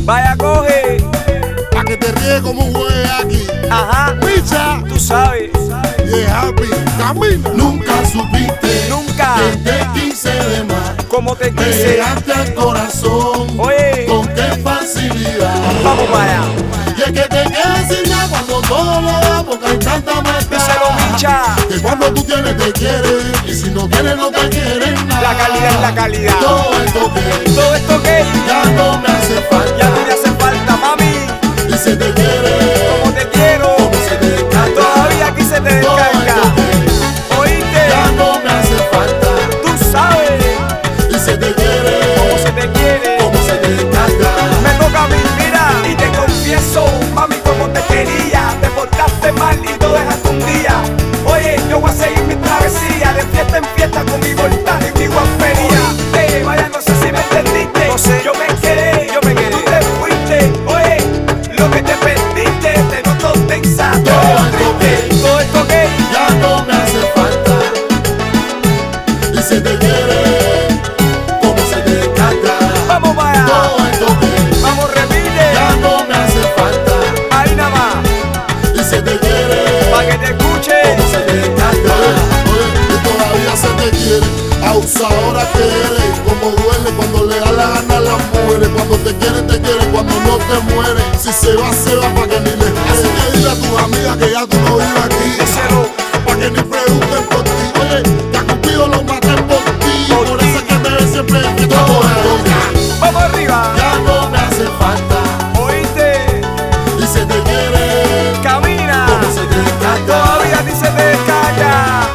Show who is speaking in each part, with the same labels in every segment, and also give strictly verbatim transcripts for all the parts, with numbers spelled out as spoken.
Speaker 1: Vaya, coge.
Speaker 2: Pa' que te ríes como un güey aquí.
Speaker 1: Ajá.
Speaker 2: Micha.
Speaker 1: Tú sabes.
Speaker 2: Y es happy. Camina. Nunca supiste.
Speaker 1: Nunca.
Speaker 2: Que te quise de más.
Speaker 1: Como te
Speaker 2: Me
Speaker 1: quise.
Speaker 2: llegaste al corazón.
Speaker 1: Oye.
Speaker 2: Con qué facilidad.
Speaker 1: Vamos para allá.
Speaker 2: Y es que te quedas sin nada cuando todo lo da, porque hay tanta maldad.
Speaker 1: Díselo, Micha.
Speaker 2: Que cuando tú tienes te quieres, y si no tienes no te quieren nada.
Speaker 1: La calidad es la calidad.
Speaker 2: Todo esto que
Speaker 1: Todo esto que
Speaker 2: ya no me hace falta.
Speaker 1: ya no me hace falta, mami.
Speaker 2: Y se te quiere,
Speaker 1: Como te quiero.
Speaker 2: como se te descarga.
Speaker 1: Todavía aquí se te
Speaker 2: Todo
Speaker 1: descarga.
Speaker 2: esto que
Speaker 1: Oíste.
Speaker 2: ya no me hace falta.
Speaker 1: Tú sabes.
Speaker 2: Y se te quiere,
Speaker 1: Como se te quiere.
Speaker 2: como se te descarga.
Speaker 1: Me toca a mí, mira. Y te confieso, mami, como te quería. Te portaste mal y lo dejaste un día. Oye, yo voy a seguir mi travesía. De fiesta en fiesta con mi voltaje y mi guapería. Oye, vaya, no sé si me entendiste. No sé. Yo me quedé, yo me quedé. Tú te fuiste. Oye, lo que te perdiste, te noto tensa. Te
Speaker 2: Todo
Speaker 1: veo
Speaker 2: esto
Speaker 1: triste.
Speaker 2: que
Speaker 1: Todo esto que
Speaker 2: ya no me hace falta. Y se te quiere, como se te descarga.
Speaker 1: vamos para allá.
Speaker 2: Todo esto que
Speaker 1: Vamos, repite.
Speaker 2: ya no me hace falta.
Speaker 1: Ahí nada más.
Speaker 2: Y se te quiere,
Speaker 1: Pa' que te escuche.
Speaker 2: como se te descarga. Oye, y todavía se te quiere. Abusadora que eres, como duele cuando le da la gana a las mujeres. Cuando te quieren, te quieren, cuando no te mueren. Si se va, se va pa' que ni les quede. Así que dile a tus amigas que ya tú no vives aquí.
Speaker 1: Díselo.
Speaker 2: Pa' que ni pregunten por ti. Oye, que a Cupido lo maten por ti.
Speaker 1: Por
Speaker 2: Por
Speaker 1: ti.
Speaker 2: eso es que te ven siempre en mi todo esto
Speaker 1: Vamos arriba.
Speaker 2: ya no me hace falta.
Speaker 1: Oíste.
Speaker 2: Y se te quiere,
Speaker 1: Camina.
Speaker 2: como se te descarga.
Speaker 1: Todavía a ti se te descarga.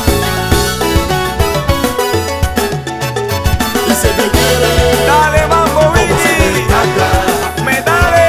Speaker 2: Y se te quiere,
Speaker 1: Dale, mambo,
Speaker 2: como se te
Speaker 1: Vicky.
Speaker 2: descarga.
Speaker 1: Me dale.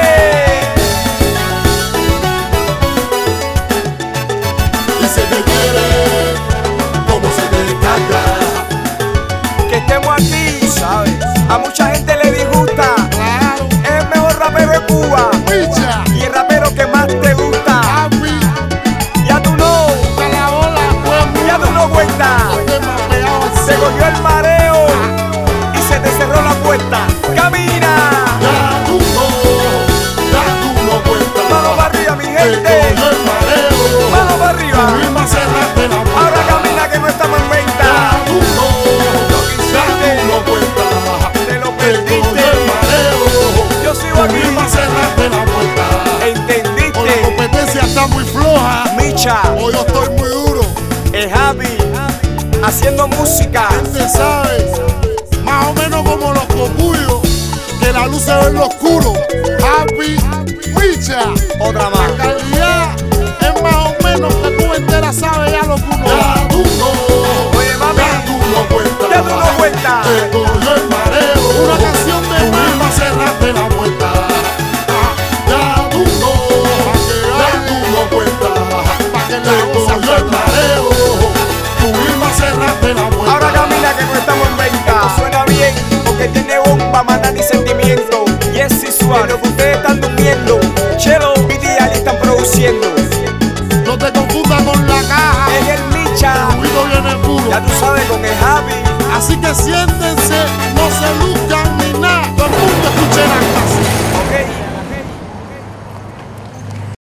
Speaker 2: Y se te quiere, como se te descarga.
Speaker 1: Que estemos aquí, ¿sabes? A mucha gente le disgusta.
Speaker 2: Claro,
Speaker 1: Es el mejor rapero de Cuba.
Speaker 2: Micha,
Speaker 1: Y el rapero que más te gusta.
Speaker 2: papi,
Speaker 1: Ya tú no.
Speaker 2: a la ola, pues,
Speaker 1: Ya tú no cuentas.
Speaker 2: te mapeado así.
Speaker 1: Se cogió el mareo. Y se te cerró la puerta. Camina.
Speaker 2: Ya tú no, ya tú no cuentas.
Speaker 1: Mano para arriba, mi
Speaker 2: Te
Speaker 1: gente.
Speaker 2: cogió el mareo.
Speaker 1: Mano para arriba.
Speaker 2: Tú misma cerraste la puerta.
Speaker 1: Ahora camina que no estamos en
Speaker 2: Ya
Speaker 1: venta.
Speaker 2: tú no, ya tú no cuentas.
Speaker 1: Te lo
Speaker 2: Te
Speaker 1: perdiste.
Speaker 2: cogió el mareo.
Speaker 1: Yo sigo
Speaker 2: Tú
Speaker 1: aquí.
Speaker 2: misma cerraste la puerta. O la
Speaker 1: ¿Entendiste?
Speaker 2: competencia está muy floja.
Speaker 1: Micha,
Speaker 2: O yo estoy muy duro.
Speaker 1: es Javi, haciendo música.
Speaker 2: Gente sabe, más o menos como los cocuyos, que la luz se ve en lo oscuro. Happy, Micha.
Speaker 1: Otra
Speaker 2: La
Speaker 1: más.
Speaker 2: calidad es más o menos que tú enteras sabes ya lo que uno ya tú no,
Speaker 1: Oye, mami,
Speaker 2: ya tú no cuentas.
Speaker 1: ya tú no cuentas.
Speaker 2: Te cogió el mareo. Una canción de tú misma cerraste la puerta. Ah, ya tú no, ya tú no cuentas. Te cogió el mareo. Tú misma cerraste la puerta.
Speaker 1: Ahora camina que no estamos en venta. Esto suena bien porque tiene bomba, manda ni sentimiento. Y es Suárez, lo que ustedes están durmiendo. Chelo, Viti y Ali están produciendo.
Speaker 2: No te confundas con la caja.
Speaker 1: Es el Micha,
Speaker 2: El ruido viene puro.
Speaker 1: ya tú sabes con el Javi.
Speaker 2: Así que siente.